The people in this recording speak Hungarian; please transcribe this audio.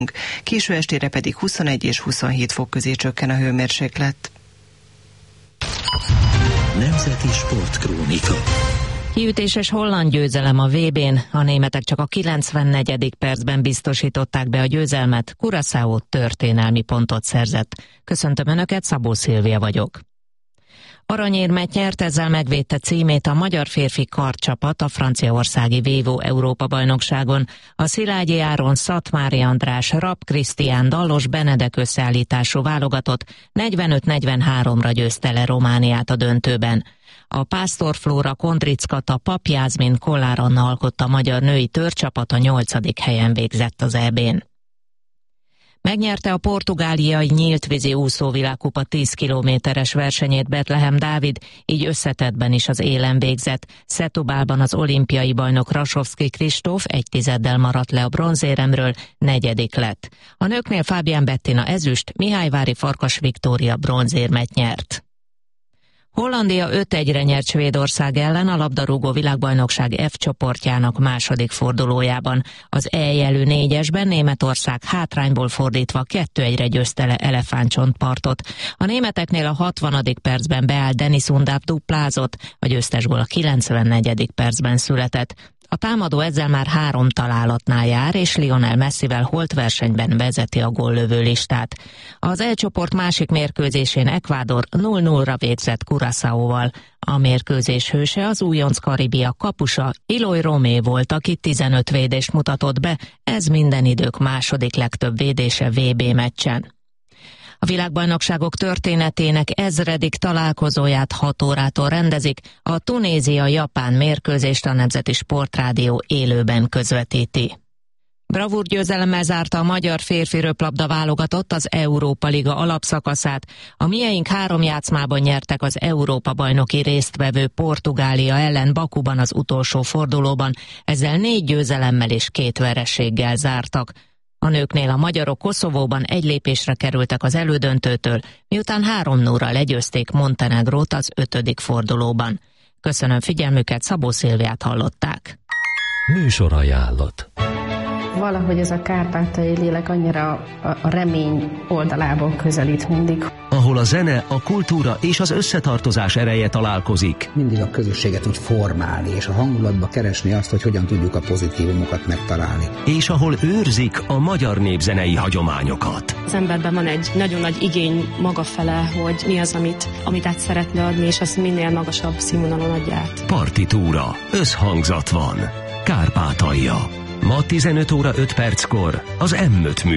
Késő estére pedig 21 és 27 fok közé csökken a hőmérséklet. Nemzeti Sportkrónika. Kiütéses holland győzelem a VB-n, a németek csak a 94. percben biztosították be a győzelmet, Curaçao történelmi pontot szerzett. Köszöntöm Önöket, Szabó Szilvia vagyok. Aranyérmet nyert, ezzel megvédte címét a magyar férfi kardcsapat a franciaországi Vívó Európa-bajnokságon. A Szilágyi Áron, Szatmári András, Rapp Krisztián, Dallos Benedek összeállítású válogatott 45-43-ra győzte le Romániát a döntőben. A Pásztor Flóra, Kondrickata, Pap Jászmin, Kollár Anna alkotta a magyar női törcsapat, a 8. helyen végzett az EB-n. Megnyerte a portugáliai nyíltvízi úszóvilágkupa 10 kilométeres versenyét Betlehem Dávid, így összetettben is az élen végzett. Setúbalban az olimpiai bajnok Rasovszky Kristóf 1/10 maradt le a bronzéremről, 4. lett. A nőknél Fábián Bettina ezüst, Mihályvári Farkas Viktória bronzérmet nyert. Hollandia 5-1-re nyert Svédország ellen a labdarúgó világbajnokság F csoportjának második fordulójában. Az E jelű 4-esben Németország hátrányból fordítva 2-1-re győzte le Elefántcsontpartot. A németeknél a 60. percben beállt Denis Undav duplázott, a győztes gól a 94. percben született. A támadó ezzel már 3 találatnál jár, és Lionel Messivel holtversenyben vezeti a góllövő listát. Az E csoport másik mérkőzésén Ecuador 0-0-ra végzett Curaçaóval. A mérkőzés hőse az újonc Karibia kapusa Eloy Romé volt, aki 15 védést mutatott be, ez minden idők második legtöbb védése VB meccsen. A világbajnokságok történetének 1000. találkozóját 6 órától rendezik, a Tunézia-Japán mérkőzést a Nemzeti Sportrádió élőben közvetíti. Bravúr győzelemmel zárta a magyar férfi röplabda válogatott az Európa Liga alapszakaszát. A mieink 3 játszmában nyertek az Európa-bajnoki résztvevő Portugália ellen Bakuban az utolsó fordulóban, ezzel 4 győzelemmel és 2 vereséggel zártak. A nőknél a magyarok Koszovóban 1 lépésre kerültek az elődöntőtől, miután 3-0-ra legyőzték Montenegrót az 5. fordulóban. Köszönöm figyelmüket, Szabó Szilviát hallották. Műsorajánlat. Valahogy ez a kárpátaljai lélek annyira a remény oldalából közelít mindig. Ahol a zene, a kultúra és az összetartozás ereje találkozik. Mindig a közösséget úgy formálni, és a hangulatba keresni azt, hogy hogyan tudjuk a pozitívumokat megtalálni. És ahol őrzik a magyar népzenei hagyományokat. Az emberben van egy nagyon nagy igény maga fele, hogy mi az, amit át szeretne adni, és azt minél magasabb színvonalon adja át. Partitúra, összhangzat van. Kárpátalja. Ma 15 óra 5 perckor az M5 mű.